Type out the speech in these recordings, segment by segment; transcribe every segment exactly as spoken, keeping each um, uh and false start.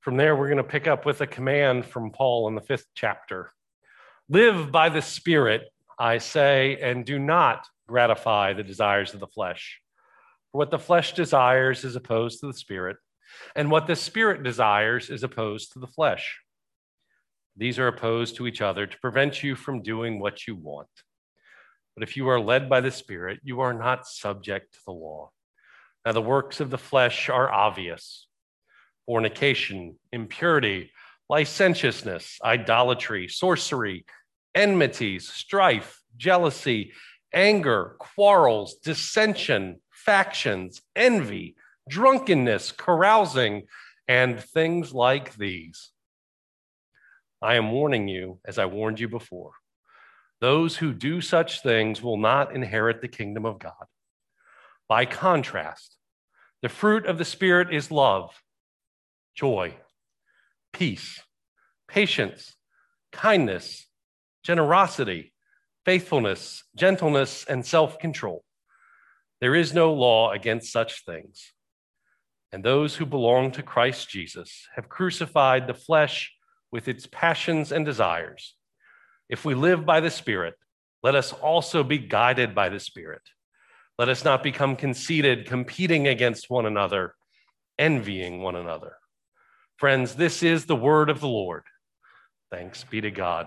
From there, we're going to pick up with a command from Paul in the fifth chapter. Live by the Spirit, I say, and do not gratify the desires of the flesh. For what the flesh desires is opposed to the Spirit, and what the Spirit desires is opposed to the flesh. These are opposed to each other to prevent you from doing what you want. But if you are led by the Spirit, you are not subject to the law. Now the works of the flesh are obvious: fornication, impurity, licentiousness, idolatry, sorcery, enmities, strife, jealousy, anger, quarrels, dissension, factions, envy, drunkenness, carousing, and things like these. I am warning you, as I warned you before. Those who do such things will not inherit the kingdom of God. By contrast, the fruit of the Spirit is love, joy, peace, patience, kindness, generosity, faithfulness, gentleness, and self-control. There is no law against such things. And those who belong to Christ Jesus have crucified the flesh with its passions and desires. If we live by the Spirit, let us also be guided by the Spirit. Let us not become conceited, competing against one another, envying one another. Friends, this is the word of the Lord. Thanks be to God.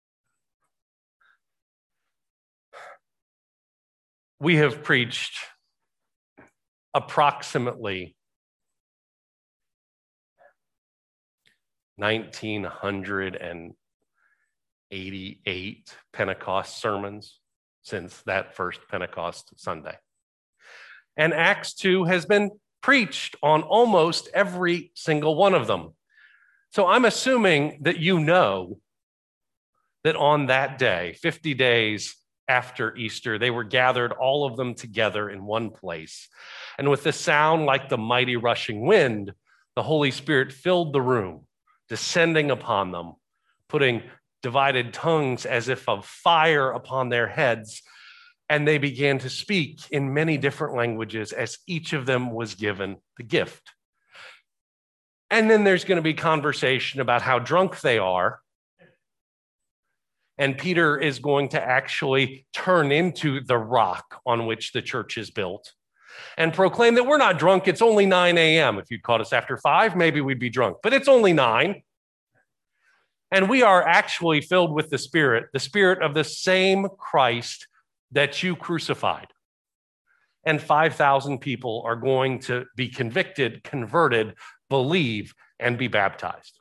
We have preached approximately nineteen eighty-eight Pentecost sermons since that first Pentecost Sunday. And Acts two has been preached on almost every single one of them. So I'm assuming that you know that on that day, fifty days after Easter, they were gathered, all of them together in one place. And with the sound like the mighty rushing wind, the Holy Spirit filled the room, descending upon them, putting divided tongues as if of fire upon their heads, and they began to speak in many different languages as each of them was given the gift. And then there's going to be conversation about how drunk they are, and Peter is going to actually turn into the rock on which the church is built and proclaim that we're not drunk, it's only nine a.m. If you'd caught us after five, maybe we'd be drunk, but it's only nine. And we are actually filled with the Spirit, the Spirit of the same Christ that you crucified. And five thousand people are going to be convicted, converted, believe, and be baptized.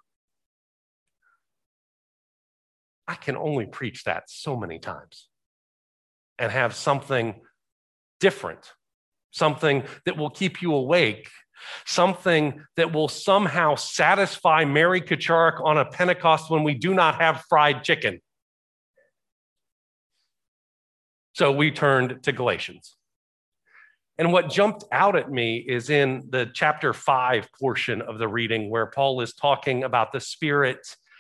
I can only preach that so many times and have something different, something that will keep you awake, something that will somehow satisfy Mary Kacharik on a Pentecost when we do not have fried chicken. So we turned to Galatians. And what jumped out at me is in the chapter five portion of the reading where Paul is talking about the Spirit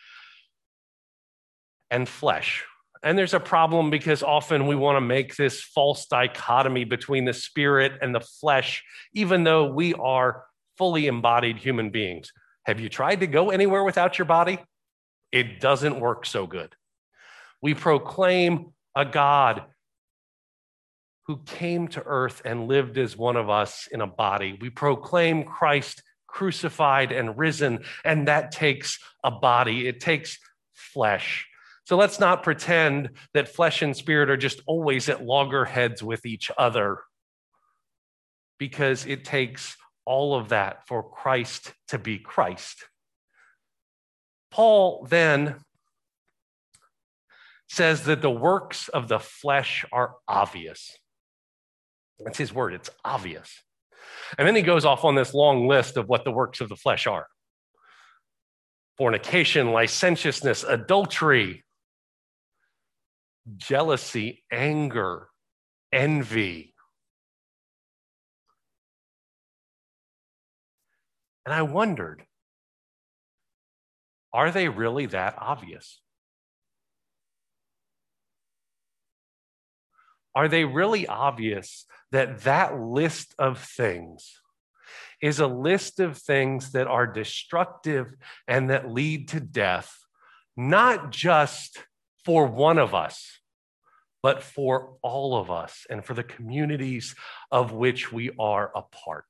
and flesh. And there's a problem because often we want to make this false dichotomy between the Spirit and the flesh, even though we are fully embodied human beings. Have you tried to go anywhere without your body? It doesn't work so good. We proclaim a God who came to earth and lived as one of us in a body. We proclaim Christ crucified and risen, and that takes a body. It takes flesh. So let's not pretend that flesh and spirit are just always at loggerheads with each other, because it takes all of that for Christ to be Christ. Paul then says that the works of the flesh are obvious. That's his word, it's obvious. And then he goes off on this long list of what the works of the flesh are: fornication, licentiousness, adultery, jealousy, anger, envy. And I wondered, are they really that obvious? Are they really obvious that that list of things is a list of things that are destructive and that lead to death, not just for one of us, but for all of us and for the communities of which we are a part.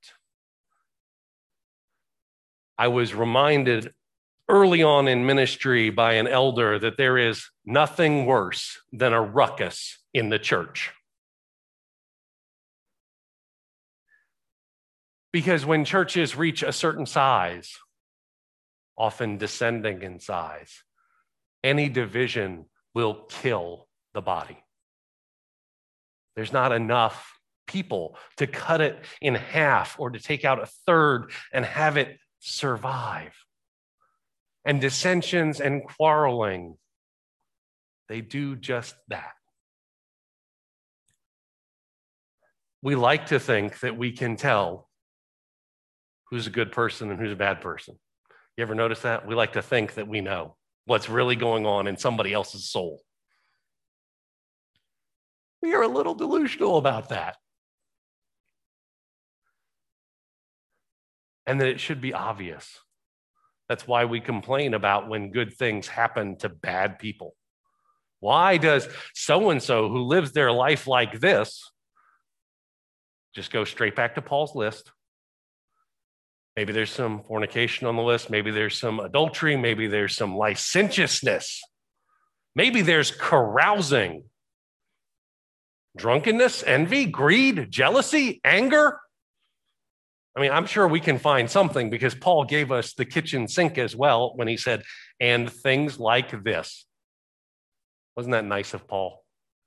I was reminded early on in ministry by an elder that there is nothing worse than a ruckus in the church. Because when churches reach a certain size, often descending in size, any division will kill the body. There's not enough people to cut it in half or to take out a third and have it survive. And dissensions and quarreling, they do just that. We like to think that we can tell who's a good person and who's a bad person. You ever notice that? We like to think that we know what's really going on in somebody else's soul. We are a little delusional about that. And that it should be obvious. That's why we complain about when good things happen to bad people. Why does so-and-so who lives their life like this just go straight back to Paul's list? Maybe there's some fornication on the list. Maybe there's some adultery. Maybe there's some licentiousness. Maybe there's carousing. Drunkenness, envy, greed, jealousy, anger. I mean, I'm sure we can find something because Paul gave us the kitchen sink as well when he said, and things like this. Wasn't that nice of Paul?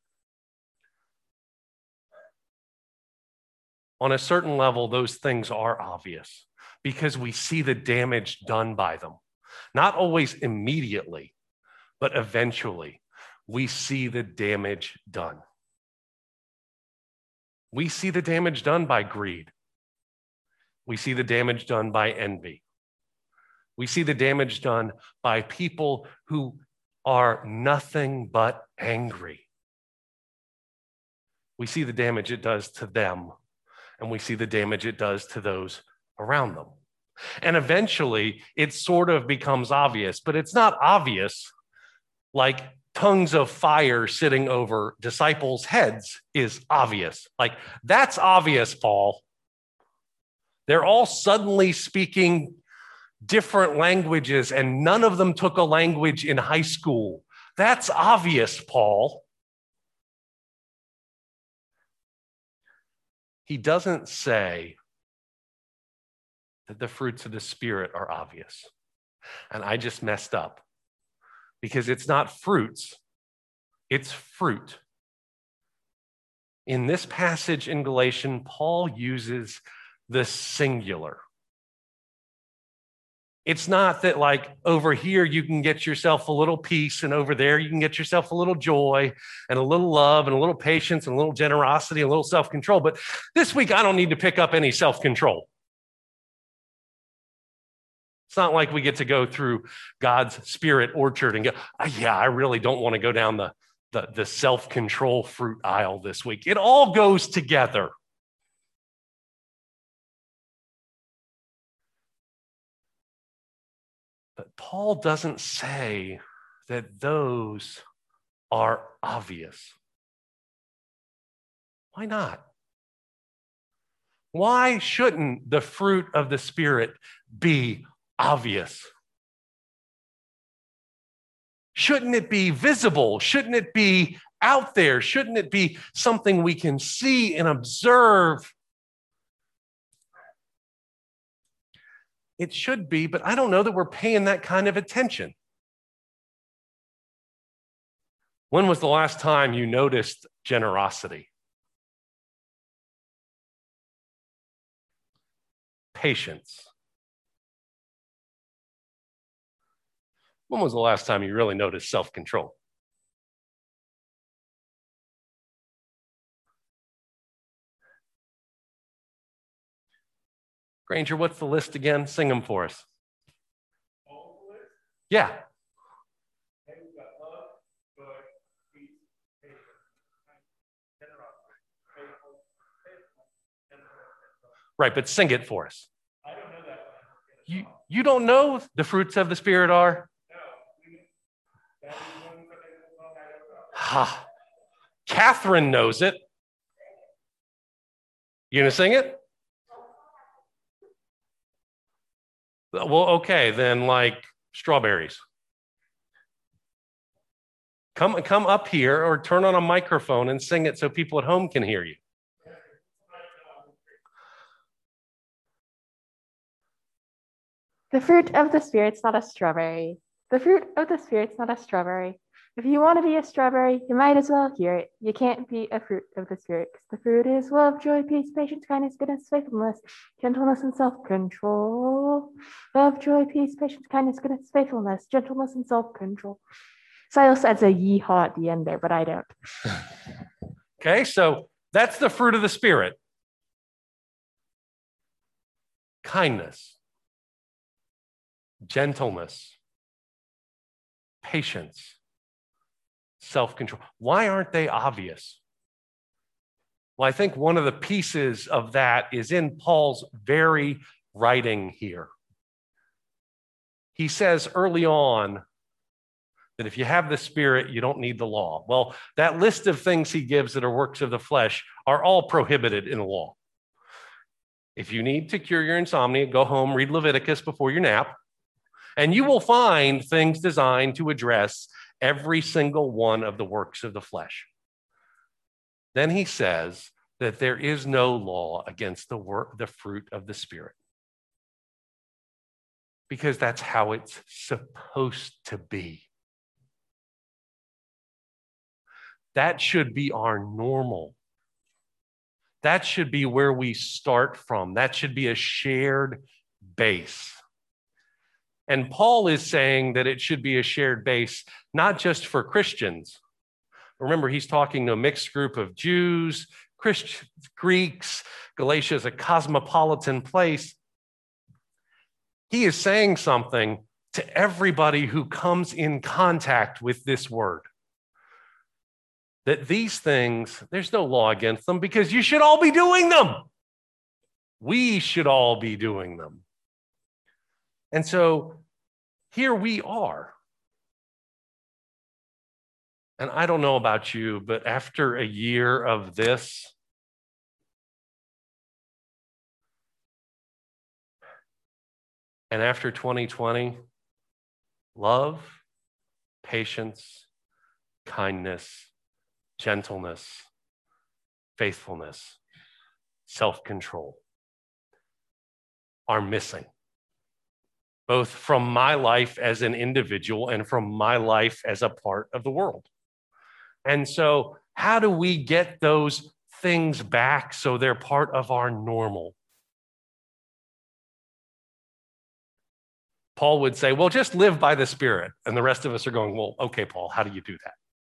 On a certain level, those things are obvious because we see the damage done by them. Not always immediately, but eventually we see the damage done. We see the damage done by greed. We see the damage done by envy. We see the damage done by people who are nothing but angry. We see the damage it does to them, and we see the damage it does to those around them. And eventually, it sort of becomes obvious, but it's not obvious like tongues of fire sitting over disciples' heads is obvious. Like, that's obvious, Paul. They're all suddenly speaking different languages, and none of them took a language in high school. That's obvious, Paul. He doesn't say that the fruits of the Spirit are obvious. And I just messed up because it's not fruits, it's fruit. In this passage in Galatians, Paul uses the singular. It's not that like over here you can get yourself a little peace and over there you can get yourself a little joy and a little love and a little patience and a little generosity and a little self-control. But this week I don't need to pick up any self-control. It's not like we get to go through God's Spirit orchard and go, oh, yeah, I really don't want to go down the, the, the self-control fruit aisle this week. It all goes together. But Paul doesn't say that those are obvious. Why not? Why shouldn't the fruit of the Spirit be obvious? Shouldn't it be visible? Shouldn't it be out there? Shouldn't it be something we can see and observe? It should be, but I don't know that we're paying that kind of attention. When was the last time you noticed generosity? Patience. When was the last time you really noticed self-control? Granger, what's the list again? Sing them for us. Yeah. Right, but sing it for us. You, you don't know the fruits of the Spirit are? Ha. Catherine knows it. You gonna sing it? Well, okay, then like strawberries. Come, come up here or turn on a microphone and sing it so people at home can hear you. The fruit of the Spirit's not a strawberry. The fruit of the Spirit's not a strawberry. If you want to be a strawberry, you might as well hear it. You can't be a fruit of the Spirit. The fruit is love, joy, peace, patience, kindness, goodness, faithfulness, gentleness, and self-control. Love, joy, peace, patience, kindness, goodness, faithfulness, gentleness, and self-control. Silas adds a yeehaw at the end there, but I don't. Okay, so that's the fruit of the Spirit. Kindness, gentleness, patience, self-control. Why aren't they obvious? Well, I think one of the pieces of that is in Paul's very writing here. He says early on that if you have the Spirit, you don't need the law. Well, that list of things he gives that are works of the flesh are all prohibited in the law. If you need to cure your insomnia, go home, read Leviticus before your nap, and you will find things designed to address every single one of the works of the flesh. Then he says that there is no law against the work, the fruit of the Spirit, because that's how it's supposed to be. That should be our normal. That should be where we start from. That should be a shared base. And Paul is saying that it should be a shared base, not just for Christians. Remember, he's talking to a mixed group of Jews, Christians, Greeks. Galatia is a cosmopolitan place. He is saying something to everybody who comes in contact with this word. That these things, there's no law against them because you should all be doing them. We should all be doing them. And so here we are. And I don't know about you, but after a year of this, and after twenty twenty, love, patience, kindness, gentleness, faithfulness, self-control are missing, both from my life as an individual and from my life as a part of the world. And so how do we get those things back so they're part of our normal? Paul would say, well, just live by the Spirit. And the rest of us are going, well, okay, Paul, how do you do that?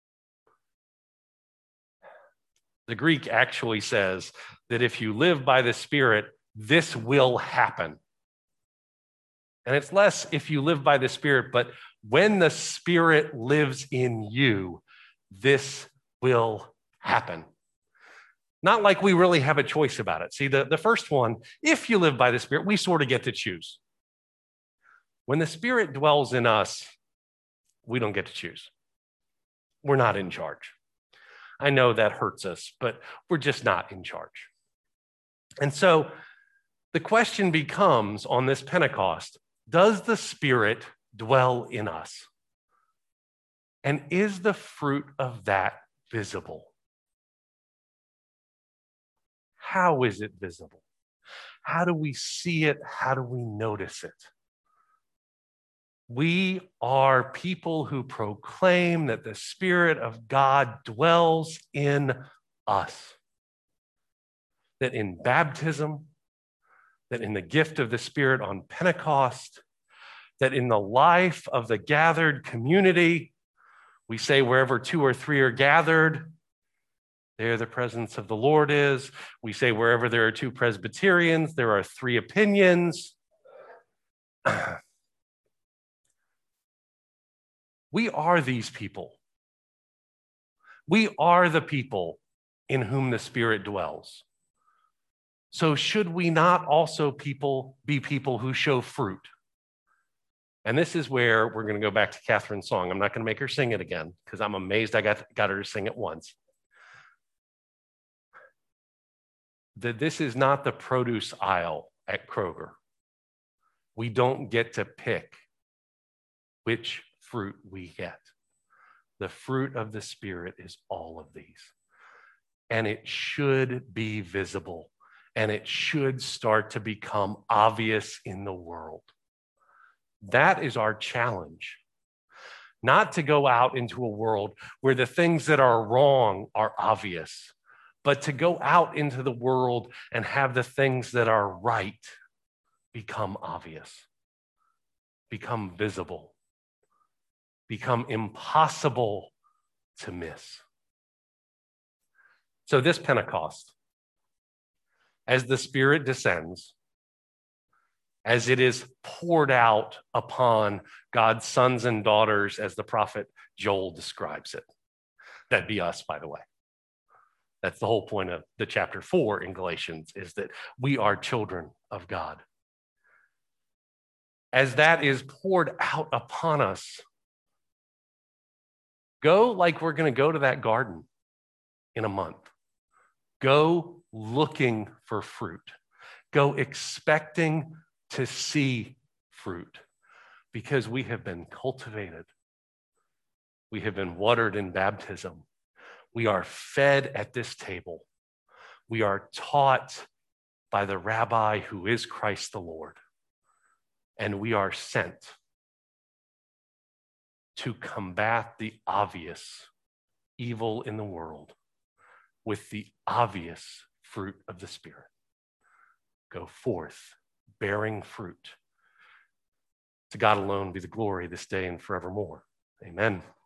The Greek actually says that if you live by the Spirit, this will happen. And it's less if you live by the Spirit, but when the Spirit lives in you, this will happen. Not like we really have a choice about it. See, the, the first one, if you live by the Spirit, we sort of get to choose. When the Spirit dwells in us, we don't get to choose. We're not in charge. I know that hurts us, but we're just not in charge. And so the question becomes on this Pentecost, does the Spirit dwell in us? And is the fruit of that visible? How is it visible? How do we see it? How do we notice it? We are people who proclaim that the Spirit of God dwells in us. That in baptism, that in the gift of the Spirit on Pentecost, that in the life of the gathered community, we say wherever two or three are gathered, there the presence of the Lord is. We say wherever there are two Presbyterians, there are three opinions. We are these people. We are the people in whom the Spirit dwells. So should we not also people be people who show fruit? And this is where we're going to go back to Catherine's song. I'm not going to make her sing it again because I'm amazed I got, got her to sing it once. That this is not the produce aisle at Kroger. We don't get to pick which fruit we get. The fruit of the Spirit is all of these. And it should be visible. And it should start to become obvious in the world. That is our challenge. Not to go out into a world where the things that are wrong are obvious, but to go out into the world and have the things that are right become obvious, become visible, become impossible to miss. So this Pentecost, as the Spirit descends, as it is poured out upon God's sons and daughters, as the prophet Joel describes it. That'd be us, by the way. That's the whole point of the chapter four in Galatians, is that we are children of God. As that is poured out upon us, go like we're going to go to that garden in a month. Go looking for fruit. Go expecting to see fruit, because we have been cultivated. We have been watered in baptism. We are fed at this table. We are taught by the rabbi who is Christ the Lord. And we are sent to combat the obvious evil in the world with the obvious fruit of the Spirit. Go forth, bearing fruit. To God alone be the glory this day and forevermore. Amen.